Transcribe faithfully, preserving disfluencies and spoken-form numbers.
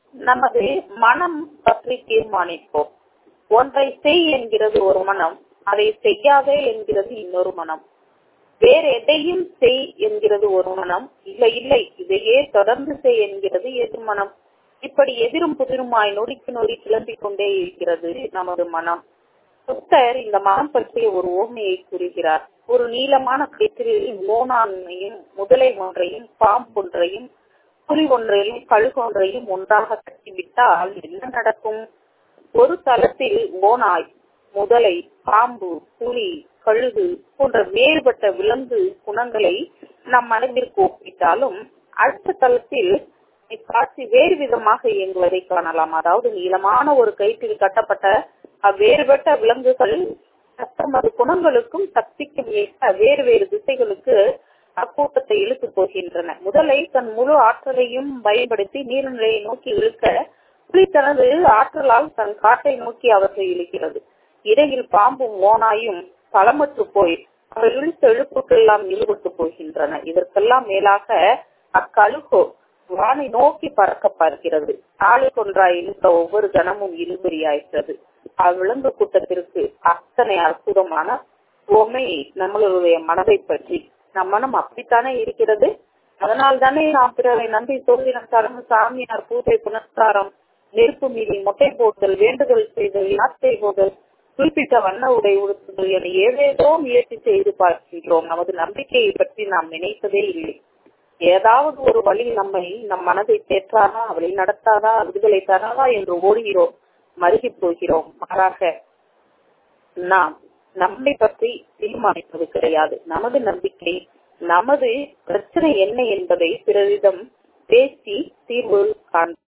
நமது மனம் பற்றி தீர்மானிப்போம். ஒன்றை செய் என்கிறது ஒரு மனம், அதை செய்யாதே என்கிறது இன்னொரு மனம். வேற எதையும் செய் என்கிறது ஒரு மனம், இல்லை இல்லை இதையே தொடர்ந்து செய் என்கிறது எதிர் மனம். இப்படி எதிரும் புதிருமாய் நொடிக்கு நொடி கிளம்பிக் கொண்டே இருக்கிறது நமது மனம். புத்தர் இந்த மனம் பற்றிய ஒரு ஓமையை கூறுகிறார். ஒரு நீளமான கயிற்றில் ஓனானையும் முதலை ஒன்றையும் பாம்பு ஒன்றையும் புலி ஒன்றையும் கழுகு ஒன்றையும் ஒன்றாக கட்டிவிட்டால் என்ன நடக்கும்? ஒரு தளத்தில் ஓனாய், முதலை, பாம்பு, புலி, கழுகு போன்ற வேறுபட்ட விலங்கு குணங்களை நம் மனதிற்கு ஒப்பிட்டாலும் அடுத்த தளத்தில் இக்காட்சி வேறு விதமாக இயங்குவதை காணலாம். அதாவது நீளமான ஒரு கயிற்றில் கட்டப்பட்ட அவ்வேறுபட்ட விலங்குகள் தமது குணங்களுக்கும் சக்திக்கும் ஏற்ப வேறு வேறு திசைகளுக்கு அக்கூட்டத்தை இழுத்து போகின்றன. முதலை தன் முழு ஆற்றலையும் பயன்படுத்தி நீர்நிலையை நோக்கி இழுக்க, புலி தனது ஆற்றலால் தன் காட்டை நோக்கி அவற்றை இழுக்கிறது. இடையில் பாம்பும் ஓனாயும் களமற்று போய் அவை இழுத்த இழுப்புக்கெல்லாம் ஈடுபட்டு போகின்றன. இதற்கெல்லாம் மேலாக அக்கழுகோ வானை நோக்கி பறக்க பார்க்கிறது. ஆளுக்கொன்றாய் இழுத்த ஒவ்வொரு கணமும் இழுபறியாயிற்றது. அவ்விலங்கு கூட்டத்திற்கு அத்தனை அற்புதமான உவமை நம்மளுடைய மனதை பற்றி. நம் மனம் அப்படித்தானே இருக்கிறது. அதனால் தானே நாம் பிறரை நம்பி சோதனம் சடங்கு, சாமியார், பூஜை, புனஸ்காரம், நெருப்பு மீறி மொட்டை போட்டல், வேண்டுதல் செய்தல், யாத்திரை போதல், குறிப்பிட்ட வண்ண உடை உடுத்துதல் என ஏதேதோ முயற்சி செய்து பார்க்கின்றோம். நமது நம்பிக்கையை பற்றி நாம் நினைத்ததே இல்லை. ஏதாவது ஒரு வழி நம்மை நம் மனதை தேற்றாதா, வழி நடத்தாதா, விடுதலை தராதா என்று ஓடுகிறோம், மருகி போகிறோம். மாறாக நாம் நம்மை பற்றி தீர்மானிப்பது கிடையாது. நமது நம்பிக்கை, நமது பிரச்சனை என்ன என்பதை பிறரிடம் பேசி தீர்வு காண